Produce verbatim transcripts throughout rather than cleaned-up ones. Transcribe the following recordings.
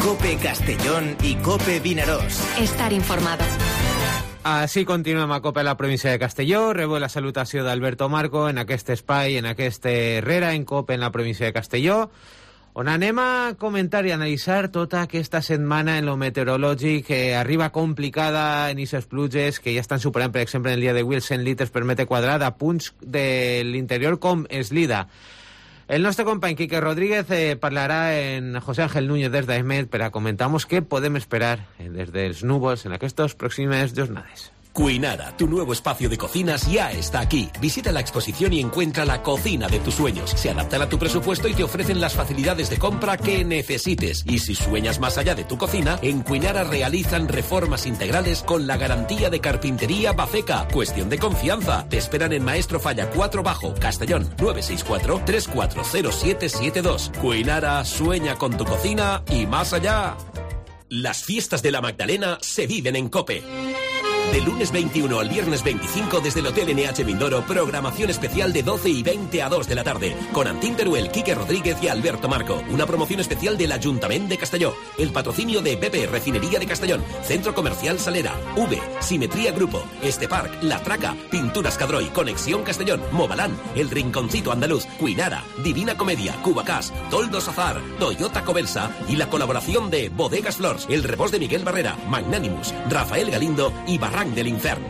COPE Castellón i COPE Vinaròs. Estar informado. Així continuem a COPE a la província de Castelló. Rebo la salutació d'Alberto Marco en aquest espai, en aquest Herrera en COPE en la província de Castelló, on anem a comentar i analitzar tota aquesta setmana en lo meteorològic, que arriba complicada en aquestes pluges que ja estan superant, per exemple, en el dia d'avui els cent litres per metre quadrat a punts de l'interior com Eslida. El nostre company Quique Rodríguez eh, parlarà en José Ángel Núñez des d'Amet per a comentar-nos què podem esperar eh, des dels núvols en aquestes pròximes jornades. Cuinara, tu nuevo espacio de cocinas ya está aquí. Visita la exposición y encuentra la cocina de tus sueños. Se adaptan a tu presupuesto y te ofrecen las facilidades de compra que necesites. Y si sueñas más allá de tu cocina, en Cuinara realizan reformas integrales con la garantía de Carpintería Baceca. Cuestión de confianza. Te esperan en Maestro Falla cuatro Bajo, Castellón, nueve seis cuatro, tres cuatro cero siete siete dos. Cuinara, sueña con tu cocina y más allá. Las fiestas de la Magdalena se viven en COPE. De lunes veintiuno al viernes veinticinco desde el Hotel N H Mindoro, programación especial de doce y veinte a dos de la tarde, con Antín Teruel, Quique Rodríguez y Alberto Marco. Una promoción especial del Ayuntamiento de Castelló, el patrocinio de B P, Refinería de Castellón, Centro Comercial Salera, V, Simetría Grupo, Estepark, La Traca, Pinturas Cadroy, Conexión Castellón, Movalán, El Rinconcito Andaluz, Cuinara, Divina Comedia, Cubacás, Toldos Azar, Toyota Covelsa y la colaboración de Bodegas Flors, El Rebós de Miguel Barrera, Magnanimus, Rafael Galindo y Barranc del Infern.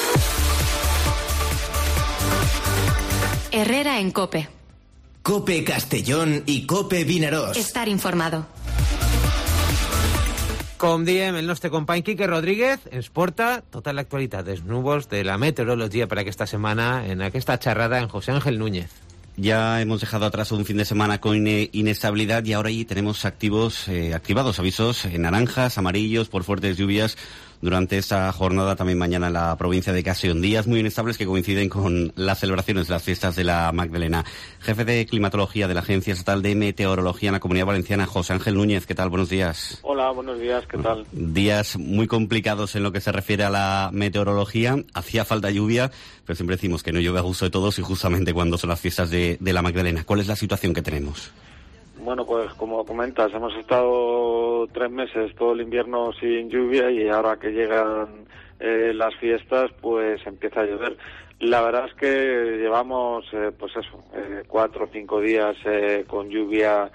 Herrera en COPE. COPE Castellón i COPE Vinaròs. Estar informado. Com diem, el nostre company Quique Rodríguez ens porta tota l'actualitat dels núvols de la meteorologia per aquesta setmana en aquesta xerrada en José Ángel Núñez. Ya hemos dejado atrás un fin de semana con inestabilidad y ahora ahí tenemos activos, eh, activados avisos en naranjas, amarillos por fuertes lluvias durante esta jornada, también mañana en la provincia de Castellón. Días muy inestables que coinciden con las celebraciones de las fiestas de la Magdalena. Jefe de climatología de la Agencia Estatal de Meteorología en la Comunidad Valenciana, José Ángel Núñez, ¿qué tal? Buenos días. Hola, buenos días, ¿qué tal? Días muy complicados en lo que se refiere a la meteorología. Hacía falta lluvia, pero siempre decimos que no llueve a gusto de todos y justamente cuando son las fiestas de, de la Magdalena. ¿Cuál es la situación que tenemos? Bueno, pues como comentas, hemos estado tres meses todo el invierno sin lluvia y ahora que llegan eh, las fiestas, pues empieza a llover. La verdad es que llevamos, eh, pues eso, eh, cuatro o cinco días eh, con lluvia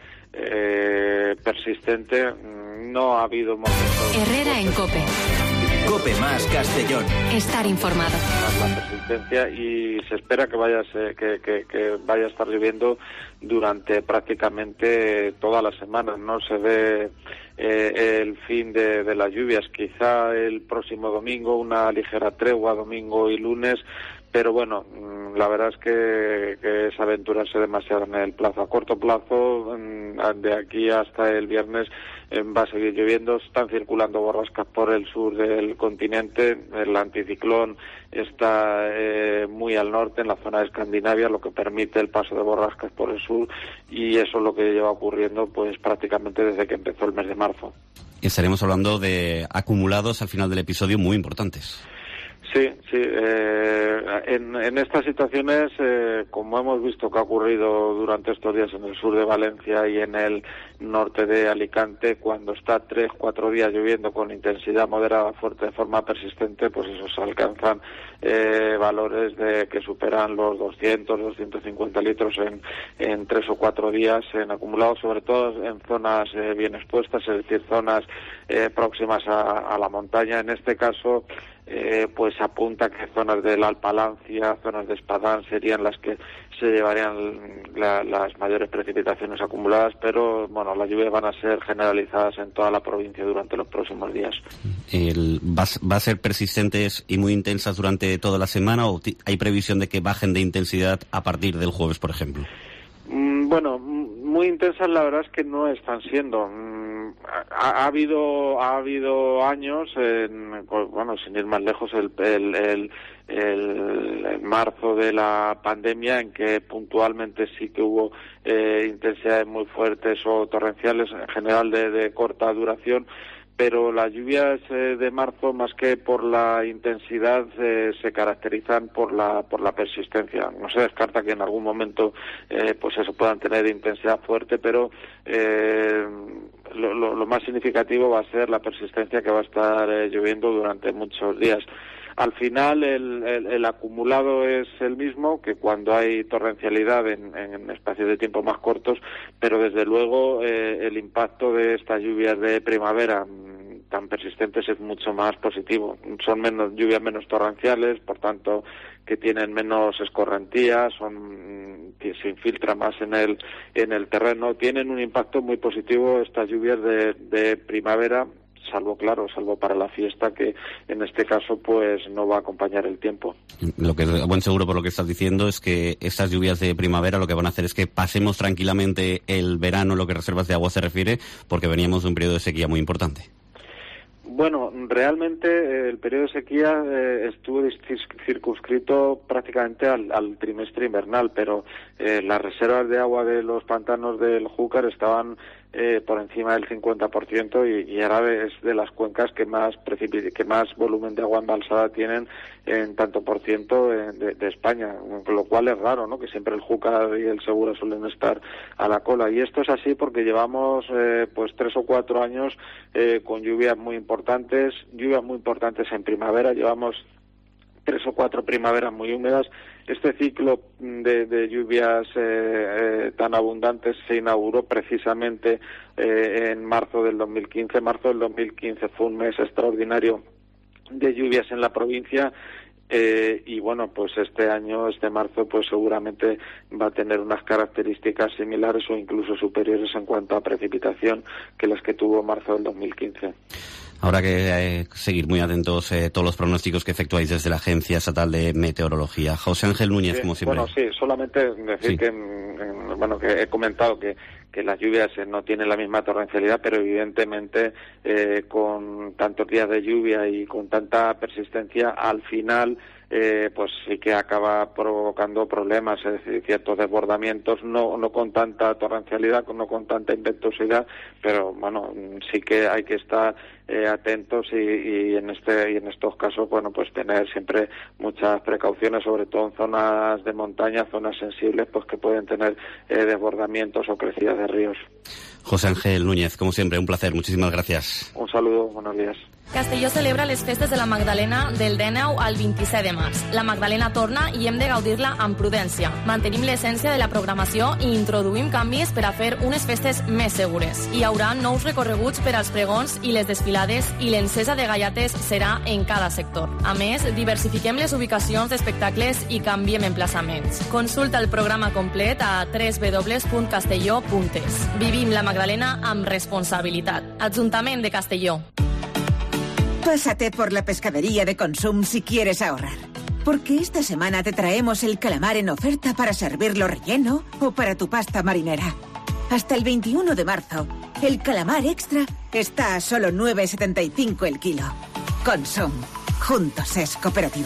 eh, persistente. No ha habido momentos... Herrera en COPE. COPE más Castellón. Estar informado. La persistencia y se espera que vaya, que, que, que vaya a estar lloviendo durante prácticamente toda la semana. No se ve eh, el fin de, de las lluvias. Quizá el próximo domingo una ligera tregua, domingo y lunes, pero bueno, la verdad es que, que es aventurarse demasiado en el plazo. A corto plazo, de aquí hasta el viernes, va a seguir lloviendo. Están circulando borrascas por el sur del continente. El anticiclón está eh, muy al norte, en la zona de Escandinavia, lo que permite el paso de borrascas por el sur, y eso es lo que lleva ocurriendo pues prácticamente desde que empezó el mes de marzo. Estaremos hablando de acumulados al final del episodio muy importantes. Sí, sí. Eh, en, en estas situaciones, eh, como hemos visto que ha ocurrido durante estos días en el sur de Valencia y en el norte de Alicante, cuando está tres, cuatro días lloviendo con intensidad moderada fuerte de forma persistente, pues eso se alcanzan eh, valores de que superan los doscientos, doscientos cincuenta litros en, en tres o cuatro días en acumulado, sobre todo en zonas eh, bien expuestas, es decir, zonas eh, próximas a, a la montaña. En este caso, Eh, pues apunta que zonas del Alpalancia, zonas de Espadán serían las que se llevarían la, las mayores precipitaciones acumuladas, pero bueno, las lluvias van a ser generalizadas en toda la provincia durante los próximos días. El, va, ¿Va a ser persistentes y muy intensas durante toda la semana o hay previsión de que bajen de intensidad a partir del jueves, por ejemplo? Mm, bueno, muy intensas la verdad es que no están siendo. Ha, ha habido ha habido años, en, bueno, sin ir más lejos, el, el, el, el, el marzo de la pandemia, en que puntualmente sí que hubo eh, intensidades muy fuertes o torrenciales, en general de, de corta duración, pero las lluvias eh, de marzo, más que por la intensidad, eh, se caracterizan por la por la persistencia. No se descarta que en algún momento eh, pues eso puedan tener intensidad fuerte, pero eh, lo, lo, lo más significativo va a ser la persistencia que va a estar eh, lloviendo durante muchos días. Al final el, el, el acumulado es el mismo que cuando hay torrencialidad en, en espacios de tiempo más cortos, pero desde luego eh, el impacto de estas lluvias de primavera tan persistentes es mucho más positivo. Son menos lluvias menos torrenciales, por tanto que tienen menos escorrentías, son que se infiltran más en el en el terreno, tienen un impacto muy positivo estas lluvias de, de primavera, salvo, claro, salvo para la fiesta, que en este caso pues no va a acompañar el tiempo. Lo que es buen seguro por lo que estás diciendo es que estas lluvias de primavera lo que van a hacer es que pasemos tranquilamente el verano en lo que reservas de agua se refiere, porque veníamos de un periodo de sequía muy importante. Bueno, realmente eh, el periodo de sequía eh, estuvo circunscrito prácticamente al, al trimestre invernal, pero eh, las reservas de agua de los pantanos del Júcar estaban eh, por encima del cincuenta por ciento y, y ahora es de las cuencas que más precipic- que más volumen de agua embalsada tienen en tanto por ciento de, de, de España, con lo cual es raro, ¿no?, que siempre el Júcar y el Segura suelen estar a la cola, y esto es así porque llevamos eh, pues tres o cuatro años eh, con lluvias muy importantes, lluvias muy importantes en primavera, llevamos tres o cuatro primaveras muy húmedas. Este ciclo de, de lluvias eh, eh, tan abundantes se inauguró precisamente eh, en marzo del dos mil quince. Marzo del dos mil quince fue un mes extraordinario de lluvias en la provincia. Eh, y bueno, pues este año, este marzo, pues seguramente va a tener unas características similares o incluso superiores en cuanto a precipitación que las que tuvo marzo del dos mil quince. Habrá que eh, seguir muy atentos eh, todos los pronósticos que efectuáis desde la Agencia Estatal de Meteorología. José Ángel Núñez, sí, como siempre. Bueno, sí, solamente decir sí. que, bueno, que he comentado que que las lluvias no tienen la misma torrencialidad, pero evidentemente eh, con tantos días de lluvia y con tanta persistencia, al final eh, pues sí que acaba provocando problemas, es decir, ciertos desbordamientos, no no con tanta torrencialidad, no con tanta impetuosidad, pero bueno, sí que hay que estar eh, atentos y, y en este y en estos casos, bueno, pues tener siempre muchas precauciones, sobre todo en zonas de montaña, zonas sensibles, pues que pueden tener eh, desbordamientos o crecidas de ríos. José Ángel Núñez, como siempre, un placer. Muchísimas gracias. Un saludo, buenos días. Castelló celebra les festes de la Magdalena del dinou al vint-i-set de març. La Magdalena torna i hem de gaudir-la amb prudència. Mantenim l'essència de la programació i introduïm canvis per a fer unes festes més segures. Hi haurà nous recorreguts per als pregons i les desfilades i l'encesa de gallates serà en cada sector. A més, diversifiquem les ubicacions d'espectacles i canviem emplaçaments. Consulta el programa complet a w w w punt castelló punt es. Vivim la Magdalena amb responsabilitat. Ajuntament de Castelló. Pásate por la pescadería de Consum si quieres ahorrar. Porque esta semana te traemos el calamar en oferta para servirlo relleno o para tu pasta marinera. Hasta el veintiuno de marzo, el calamar extra está a solo nueve setenta y cinco el kilo. Consum. Juntos es cooperativa.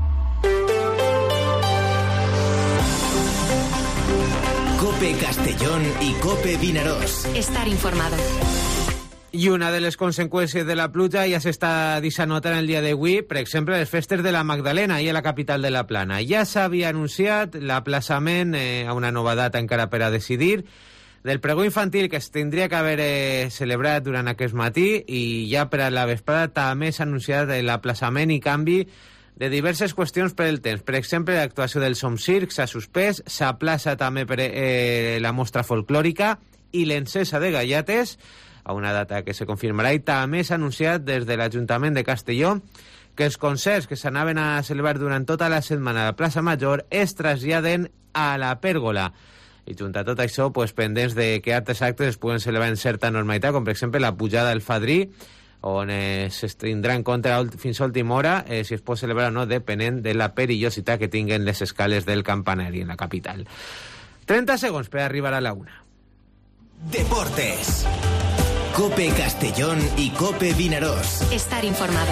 COPE Castellón y COPE Vinaròs. Estar informado. I una de les conseqüències de la pluja ja s'està deixant notar el dia d'avui, per exemple, les festes de la Magdalena, i a la capital de la Plana. Ja s'havia anunciat l'aplaçament eh, a una nova data encara per a decidir del pregó infantil que es tindria que haver eh, celebrat durant aquest matí, i ja per a la vesprada també s'ha anunciat l'aplaçament i canvi de diverses qüestions per el temps. Per exemple, l'actuació del Som Circ s'ha suspès, s'aplaça també per eh, la mostra folclòrica i l'encesa de gallates, a una data que se confirmarà, i també s'ha anunciat des de l'Ajuntament de Castelló que els concerts que s'anaven a celebrar durant tota la setmana a la plaça Major es traslladen a la pèrgola. I junt a tot això, pues, pendents de que altres actes es puguen celebrar en certa normalitat, com per exemple la pujada del Fadrí, on eh, es tindrà en compte fins a última hora eh, si es pot celebrar o no, depenent de la perillositat que tinguen les escales del campanari en la capital. trenta segons per arribar a la una. Deportes. COPE Castellón y COPE Vinaròs. Estar informado.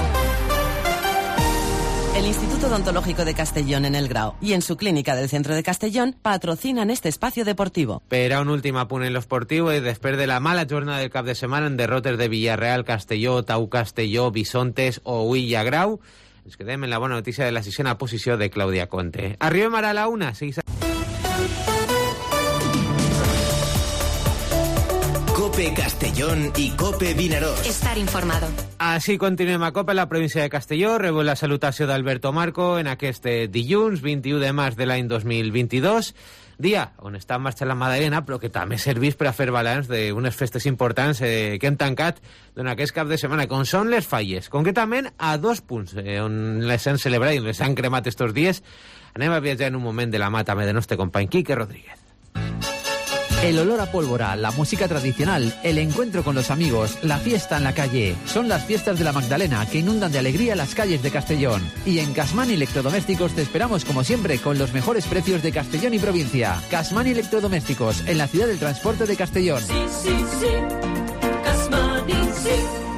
El Instituto Odontológico de Castellón en El Grao y en su clínica del centro de Castellón patrocinan este espacio deportivo. Per a un últim apunt en l'esportiu, i després de la mala jornada del cap de setmana en derrotes de Villarreal, Castelló, Tau Castelló, Bisontes o Uilla Grau, ens quedem en la bona notícia de la sisena posició de Clàudia Conte. Arribem ara a la una. Sí, Cope Castellón i Cope Vinaròs. Estar informado. Així continuem a Cope, la província de Castelló. Rebo la salutació d'Alberto Marco en aquest dilluns, vint-i-u de març de l'any dos mil vint-i-dos, dia on està en marxa la Magdalena, però que també serveix per a fer balanç d'unes festes importants eh, que hem tancat durant aquest cap de setmana, com són les falles. Concretament, a dos punts eh, on les han celebrat i les han cremat estos dies. Anem a viatjar en un moment de la mà també del nostre company Quique Rodríguez. El olor a pólvora, la música tradicional, el encuentro con los amigos, la fiesta en la calle. Son las fiestas de la Magdalena que inundan de alegría las calles de Castellón. Y en Casmani Electrodomésticos te esperamos como siempre con los mejores precios de Castellón y provincia. Casmani Electrodomésticos, en la ciudad del transporte de Castellón. Sí, sí, sí. Casmani, sí.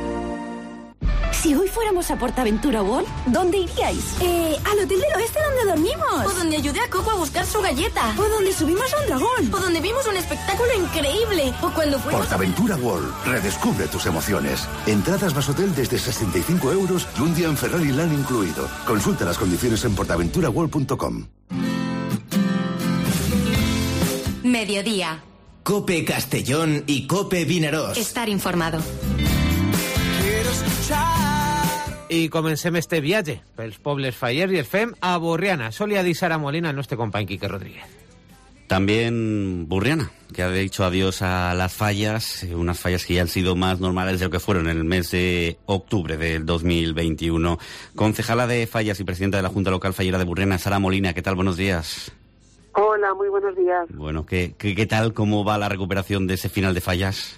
Si hoy fuéramos a Portaventura World, ¿dónde iríais? Eh, al hotel del oeste donde dormimos. O donde ayudé a Coco a buscar su galleta. O donde subimos a un dragón. O donde vimos un espectáculo increíble. O cuando fuimos... Portaventura World. Redescubre tus emociones. Entradas más hotel desde sesenta y cinco euros y un día en Ferrari Land incluido. Consulta las condiciones en portaventura world punto com. Mediodía. Cope Castellón i Cope Vinaròs. Estar informado. I comencem este viatge pels pobles fallers i el fem a Borriana. Solia dir Sara Molina, el nostre company Quique Rodríguez. También Burriana, que ha dicho adiós a las fallas, unas fallas que ya han sido más normales de lo que fueron en el mes de octubre del dos mil veintiuno. Concejala de Fallas y presidenta de la Junta Local Fallera de Burriana, Sara Molina, ¿qué tal? Buenos días. Hola, muy buenos días. Bueno, ¿qué, qué, qué tal? ¿Cómo va la recuperación de ese final de fallas?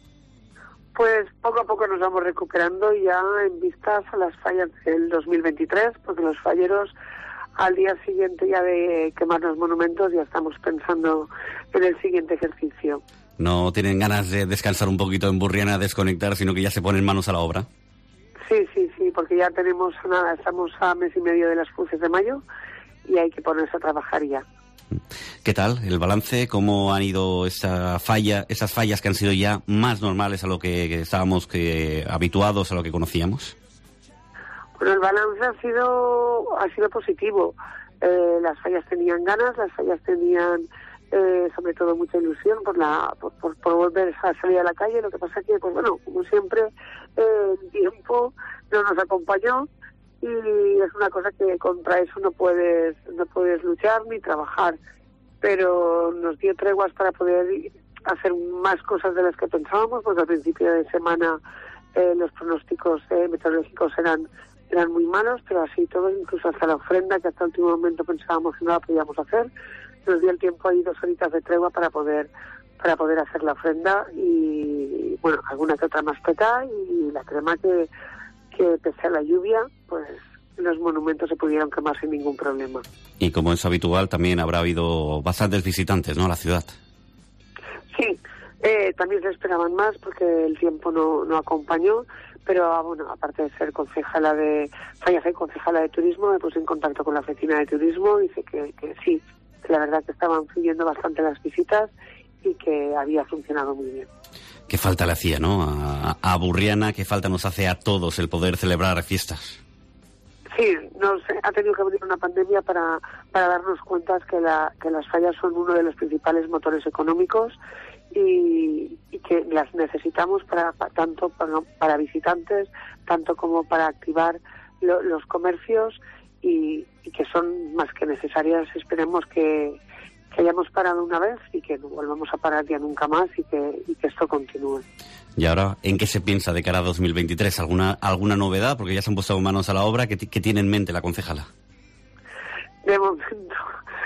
Pues poco a poco nos vamos recuperando ya en vistas a las fallas del dos mil veintitrés, porque los falleros al día siguiente ya de quemar los monumentos ya estamos pensando en el siguiente ejercicio. ¿No tienen ganas de descansar un poquito en Burriana, desconectar, sino que ya se ponen manos a la obra? Sí, sí, sí, porque ya tenemos nada, estamos a mes y medio de las cruces de mayo y hay que ponerse a trabajar ya. ¿Qué tal el balance? ¿Cómo han ido esa falla, esas fallas que han sido ya más normales a lo que, que estábamos que, habituados, a lo que conocíamos? Bueno, el balance ha sido ha sido positivo. Eh, las fallas tenían ganas, las fallas tenían eh, sobre todo mucha ilusión por la por, por, por volver a salir a la calle. Lo que pasa es que, pues bueno, como siempre, eh, el tiempo no nos acompañó. Y es una cosa que contra eso no puedes no puedes luchar ni trabajar, pero nos dio treguas para poder hacer más cosas de las que pensábamos, porque al principio de semana eh, los pronósticos eh, meteorológicos eran eran muy malos, pero así todo, incluso hasta la ofrenda, que hasta el último momento pensábamos que no la podíamos hacer, nos dio el tiempo ahí dos horitas de tregua para poder para poder hacer la ofrenda y, bueno, alguna que otra mascota y la crema que que pese a la lluvia, pues los monumentos se pudieron quemar sin ningún problema. Y como es habitual, también habrá habido bastantes visitantes, ¿no?, a la ciudad. Sí, eh, también se esperaban más porque el tiempo no, no acompañó, pero bueno, aparte de ser concejala de Fallas y concejala de turismo, me puse en contacto con la oficina de turismo y dice que, que sí, que la verdad que estaban fluyendo bastante las visitas y que había funcionado muy bien. Qué falta le hacía, ¿no?, a, a Burriana, qué falta nos hace a todos el poder celebrar fiestas. Sí, nos ha tenido que venir una pandemia para para darnos cuenta que la que las fallas son uno de los principales motores económicos y, y que las necesitamos para, para tanto para, para visitantes, tanto como para activar lo, los comercios y, y que son más que necesarias. Esperemos que que hayamos parado una vez y que no volvamos a parar ya nunca más y que, y que esto continúe. Y ahora, ¿en qué se piensa de cara a dos mil veintitrés? ¿Alguna alguna novedad? Porque ya se han puesto manos a la obra. ¿Qué, qué tiene en mente la concejala? De momento,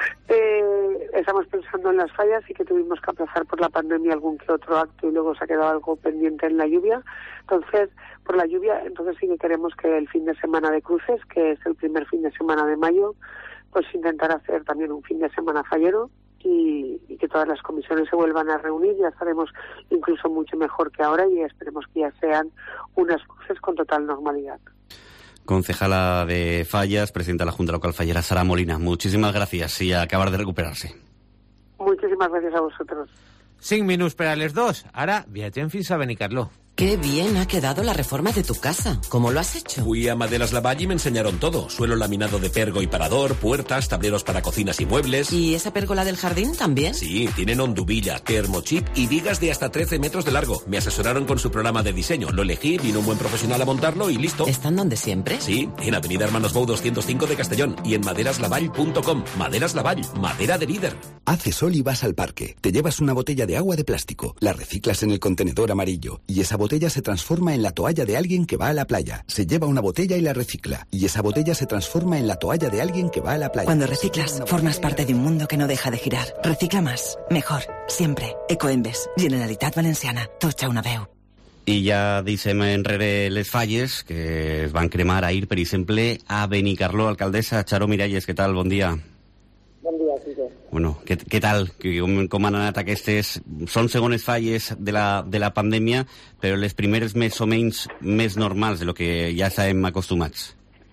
eh, estamos pensando en las fallas y que tuvimos que aplazar por la pandemia algún que otro acto y luego se ha quedado algo pendiente en la lluvia. Entonces, por la lluvia, entonces sí que queremos que el fin de semana de cruces, que es el primer fin de semana de mayo, pues intentar hacer también un fin de semana fallero y, y que todas las comisiones se vuelvan a reunir. Ya estaremos incluso mucho mejor que ahora y esperemos que ya sean unas cruces con total normalidad. Concejala de Fallas, presidenta de la Junta Local Fallera, Sara Molina, muchísimas gracias y a acabar de recuperarse. Muchísimas gracias a vosotros. Cinc minuts per a les dos. Ara viatgem fins a Benicarló. Qué bien ha quedado la reforma de tu casa. ¿Cómo lo has hecho? Fui a Maderas Lavalle y me enseñaron todo. Suelo laminado de pergo y parador, puertas, tableros para cocinas y muebles. ¿Y esa pérgola del jardín también? Sí, tienen hondubilla, termochip y vigas de hasta trece metros de largo. Me asesoraron con su programa de diseño. Lo elegí, vino un buen profesional a montarlo y listo. ¿Están donde siempre? Sí, en Avenida Hermanos Bou doscientos cinco de Castellón y en maderaslavall punto com. Maderas Lavall, madera de líder. Hace sol y vas al parque. Te llevas una botella de agua de plástico, la reciclas en el contenedor amarillo y esa botella se transforma en la toalla de alguien que va a la playa. Se lleva una botella y la recicla y esa botella se transforma en la toalla de alguien que va a la playa. Cuando reciclas, formas parte de un mundo que no deja de girar. Recicla más, mejor, siempre. Ecoembes, Generalitat Valenciana, tocha una veu. I ja deixem enrere les falles que es van cremar ahir, per exemple, a Benicarló. Alcaldessa Charo Miralles, què tal? Bon dia. Bon dia, Quique. Bueno, què, què tal? Com, com han anat aquestes... Són segones falles de la, de la pandèmia, però les primeres més o menys més normals de lo que ja estem acostumats.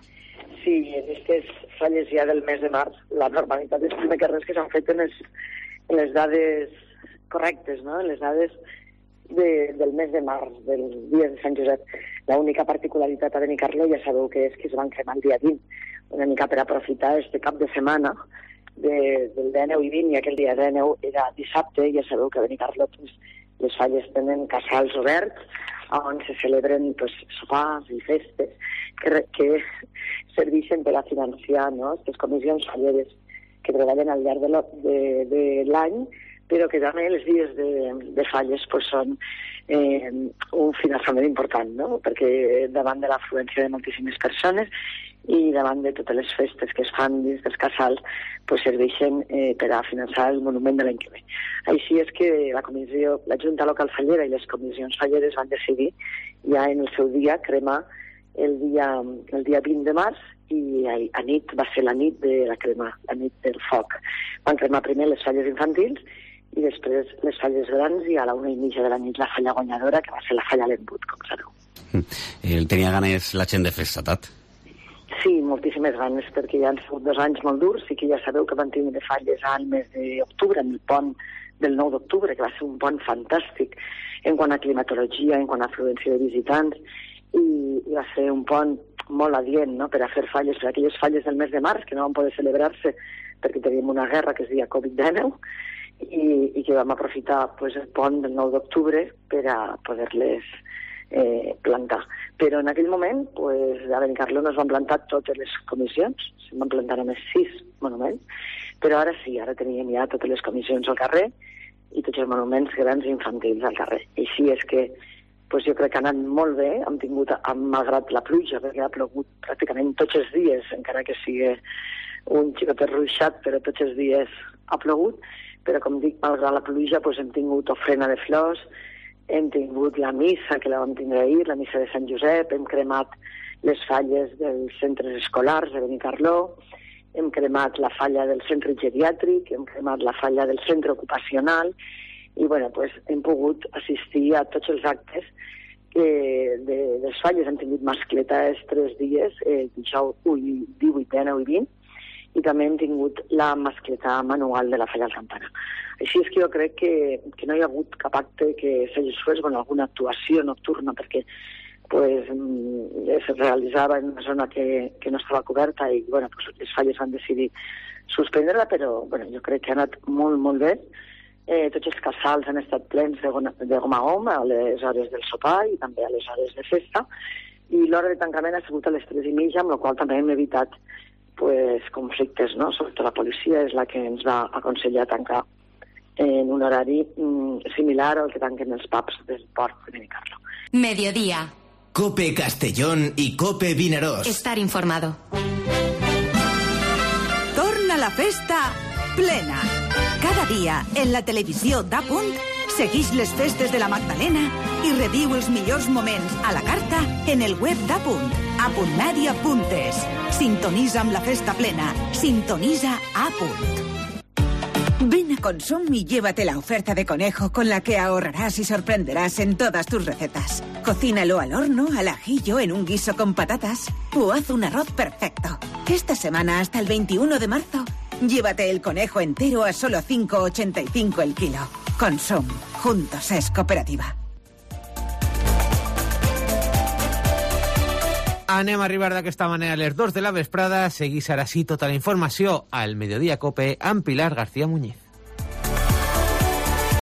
Sí, en aquestes falles ja del mes de març, la normalitat és primer que res que s'han fet en les, en les dades correctes, no? En les dades de, del mes de març, del dia de Sant Josep. L'única particularitat a Benicarló ja sabeu que és que es van cremar el dia vint, una mica per aprofitar este cap de setmana de, del dia nou i vint, i aquell dia dia nou era dissabte, ja sabeu que a Benicarló pues, les falles tenen casals oberts on se celebren pues, sopars i festes que, que serveixen per a financiar, no?, aquestes comissions falleres que treballen al llarg de, lo, de, de l'any, però que també els dies de, de falles pues, són eh, un finançament important, no?, perquè davant de l'afluència de moltíssimes persones i davant de totes les festes que es fan dins dels casals pues, serveixen eh, per a finançar el monument de l'any que ve. Així és que la comissió, la Junta Local Fallera i les comissions falleres van decidir ja en el seu dia cremar el dia, el dia vint de març i a, a nit va ser la nit de la crema, la nit del foc. Van cremar primer les falles infantils i després les falles grans i a la una i mitja de la nit la falla guanyadora, que va ser la falla Lembut, com sabeu. El tenia ganes la gent de festa, Tat? Sí, moltíssimes ganes, perquè ja han sigut dos anys molt durs i que ja sabeu que van tindre falles al mes d'octubre, en el pont del nou d'octubre, que va ser un pont fantàstic en quant a climatologia, en quant a afluència de visitants, i, i va ser un pont molt adient, no?, per a fer falles, per a aquelles falles del mes de març que no van poder celebrar-se perquè teníem una guerra que es deia covid dinou i, i que vam aprofitar pues, el pont del nou d'octubre per a poder-les eh, plantar. Però en aquell moment, pues, a Benicarló no es van plantar totes les comissions, se'n van plantar només sis monuments, però ara sí, ara teníem ja totes les comissions al carrer i tots els monuments grans i infantils al carrer. I així és que pues, jo crec que ha anat molt bé, hem tingut, malgrat la pluja, perquè ha plogut pràcticament tots els dies, encara que sigui un xicotet ruixat, però tots els dies ha plogut, però com dic, malgrat la pluja pues, hem tingut ofrena de flors, hem tingut la missa, que la vam tindre ahir, la missa de Sant Josep, hem cremat les falles dels centres escolars de Benicarló, hem cremat la falla del centre geriàtric, hem cremat la falla del centre ocupacional, i bueno, pues, hem pogut assistir a tots els actes eh, de, de les falles. Hem tingut mascleta els tres dies, eh, dijous, divuit, dinou i vint, i també hem tingut la mascleta manual de la falla al Campana. Així és que jo crec que, que no hi ha hagut cap acte que s'hagi fet, bueno, alguna actuació nocturna, perquè pues, es realitzava en una zona que, que no estava coberta i bueno, pues, les falles van decidir suspendre-la, però bueno, jo crec que ha anat molt, molt bé. Eh, tots els casals han estat plens de, de goma a goma a les hores del sopar i també a les hores de festa, i l'hora de tancament ha sigut a les tres i mitja, amb la qual també hem evitat pues, conflictes, no? Sobretot la policia és la que ens va aconsellar tancar en un horari mm, similar al que tanquen els pubs del port de Benicarló. Mediodía. Cope Castellón y Cope Vinaròs. Estar informado. Torna la festa plena. Cada dia, en la televisió d'A Punt, seguix les festes de la Magdalena i reviu els millors moments a la carta en el web d'A Punt, apuntmedia punt es. Sintonitza amb la festa plena. Sintoniza A Punt. Ven a Consum y llévate la oferta de conejo con la que ahorrarás y sorprenderás en todas tus recetas. Cocínalo al horno, al ajillo, en un guiso con patatas o haz un arroz perfecto. Esta semana hasta el veintiuno de marzo, llévate el conejo entero a solo cinco ochenta y cinco el kilo. Consum. Juntos es cooperativa. Anem a arribar d'aquesta manera a les dos de la vesprada. Seguís ara sí tota la informació al Mediodía Cope amb Pilar García Muñiz.